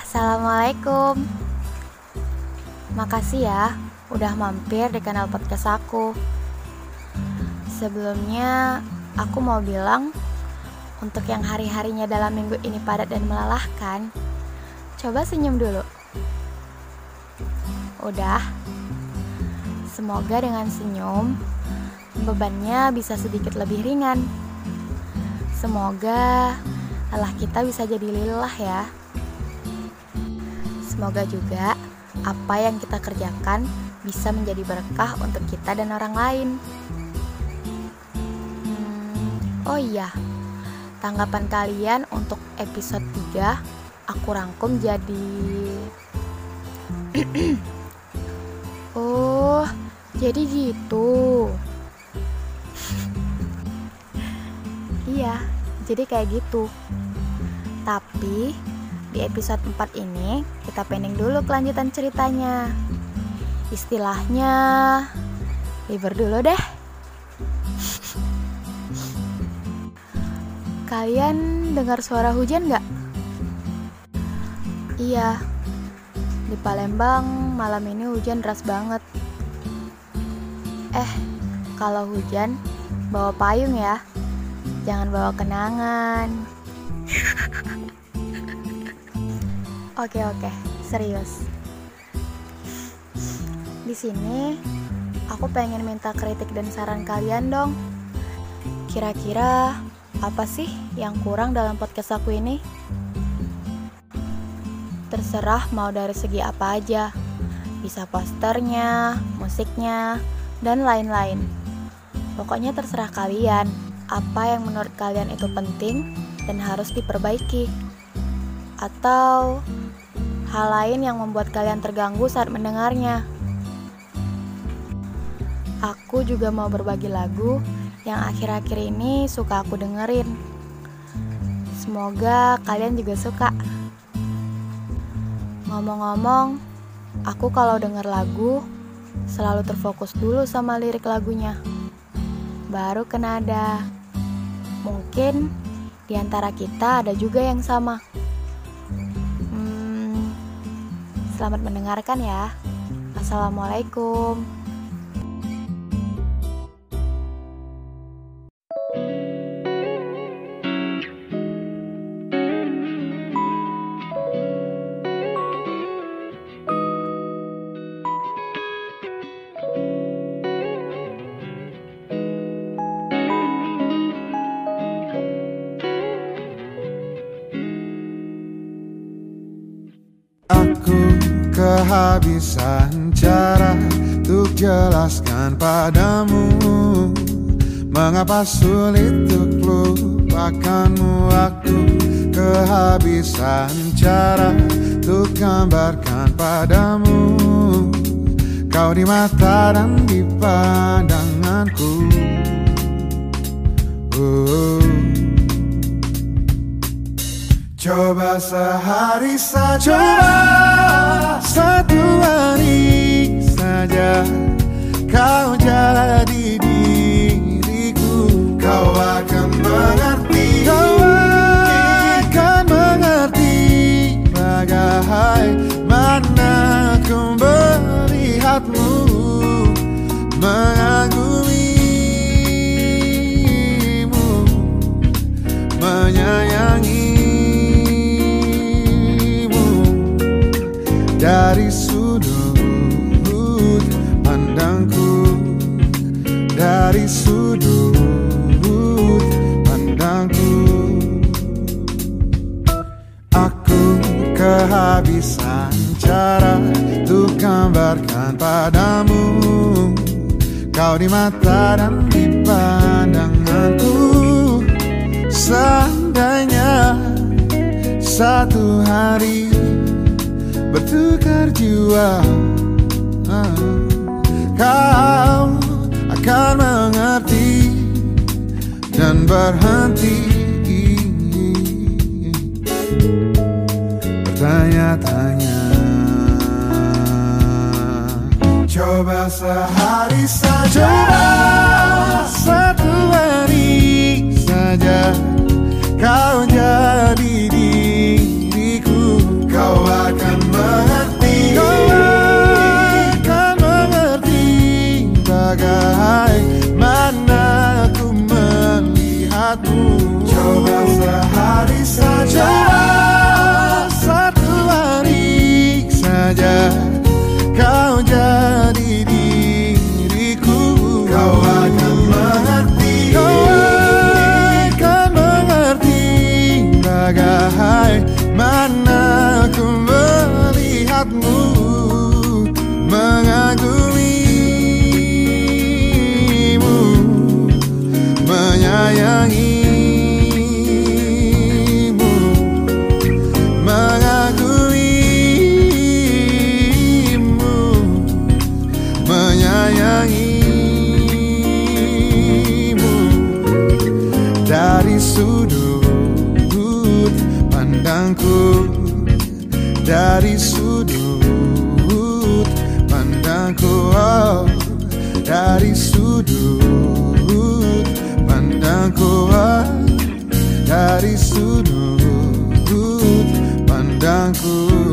Assalamualaikum. Makasih ya udah mampir di kanal podcast aku. Sebelumnya aku mau bilang, untuk yang hari-harinya dalam minggu ini padat dan melelahkan, coba senyum dulu. Udah. Semoga dengan senyum bebannya bisa sedikit lebih ringan. Semoga lelah kita bisa jadi lelah ya. Semoga juga apa yang kita kerjakan bisa menjadi berkah untuk kita dan orang lain. Oh iya, tanggapan kalian untuk episode 3 aku rangkum jadi Oh, jadi gitu. Iya, jadi kayak gitu. Tapi di episode 4 ini kita pending dulu kelanjutan ceritanya. Istilahnya libur dulu deh. Kalian dengar suara hujan gak? Iya, di Palembang malam ini hujan deras banget. Kalau hujan bawa payung ya, jangan bawa kenangan. Oke, serius. Di sini aku pengen minta kritik dan saran kalian dong. Kira-kira apa sih yang kurang dalam podcast aku ini? Terserah mau dari segi apa aja. Bisa posternya, musiknya, dan lain-lain. Pokoknya terserah kalian apa yang menurut kalian itu penting dan harus diperbaiki. Atau hal lain yang membuat kalian terganggu saat mendengarnya. Aku juga mau berbagi lagu yang akhir-akhir ini suka aku dengerin. Semoga kalian juga suka. Ngomong-ngomong, aku kalau denger lagu selalu terfokus dulu sama lirik lagunya, baru ke nada. Mungkin di antara kita ada juga yang sama. Selamat mendengarkan ya. Assalamualaikum. Kehabisan cara untuk jelaskan padamu mengapa sulit untuk lupakanmu. Aku kehabisan cara untuk gambarkan padamu kau di mata dan di pandanganku. Coba sehari saja, coba satu hari saja kau jadi diriku. Kau akan mengerti, kau akan mengerti bagaimana ku melihatmu, mengagumimu, menyayangi. Dari sudut pandangku, dari sudut pandangku, aku kehabisan cara untuk gambarkan padamu kau di mata dan di pandanganku. Seandainya satu hari bertukar jiwa, kau akan mengerti dan berhenti bertanya-tanya. Coba sehari saja, coba satu hari saja kau jadi diriku. Kau dari sudut pandangku, oh, dari sudut pandangku, oh, dari sudut pandangku.